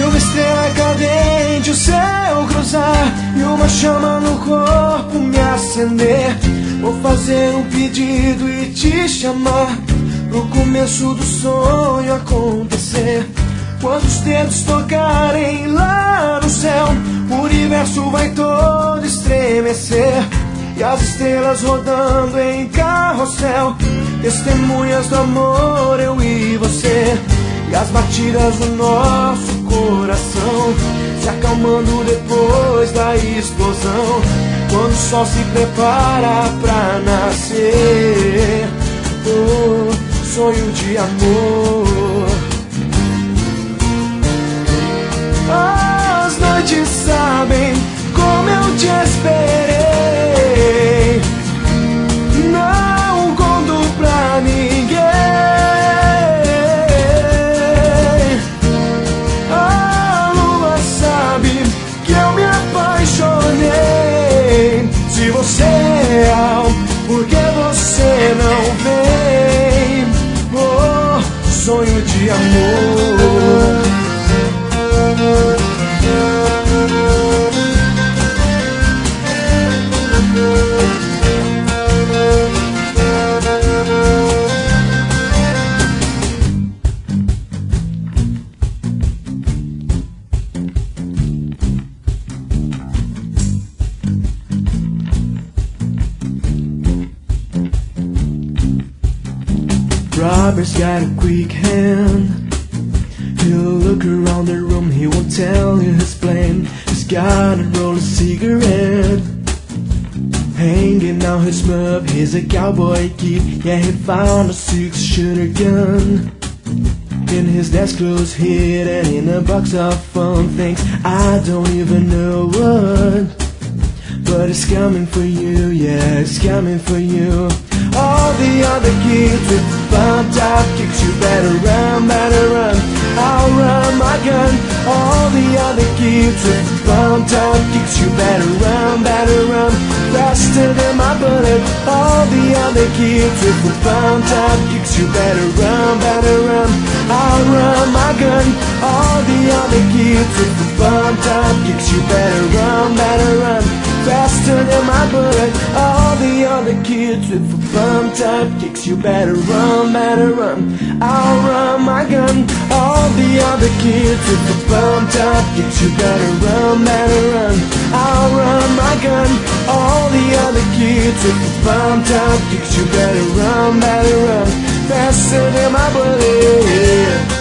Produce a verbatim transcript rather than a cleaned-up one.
uma estrela cadente o céu cruzar e uma chama no corpo me acender. Vou fazer um pedido e te chamar pro começo do sonho acontecer. Quando os dedos tocarem lá no céu, o universo vai todo estremecer. E as estrelas rodando em carrossel, testemunhas do amor, eu e você. E as batidas do nosso coração se acalmando depois da explosão, quando o sol se prepara pra nascer. Oh, sonho de amor. As noites sabem como eu te esperei. Não conto pra ninguém. A lua sabe que eu me apaixonei. Se você é real, por que você não vem? Oh, sonho de amor. Robert's got a quick hand. He'll look around the room, he won't tell you his plan. He's got a roll of cigarette hanging out his mug. He's a cowboy kid, yeah, he found a six-shooter gun in his desk clothes hidden in a box of fun things. I don't even know what, but it's coming for you, yeah, it's coming for you. All the other kids with pumped up kicks, you better run, better run, I'll run my gun. All the other kids with pumped up kicks, you better run, better run, faster than my bullet. All the other kids with pumped up kicks, you better run, better run, I'll run my gun. All the other kids with pumped up kicks, you better run, better run, faster than my bullet. All the other kids with pumped up kicks, you better run, better run, I'll run my gun. All the other kids with pumped up kicks, you better run, better run, I'll run my gun. All the other kids with pumped up kicks, you better run, better run, faster than my bullet.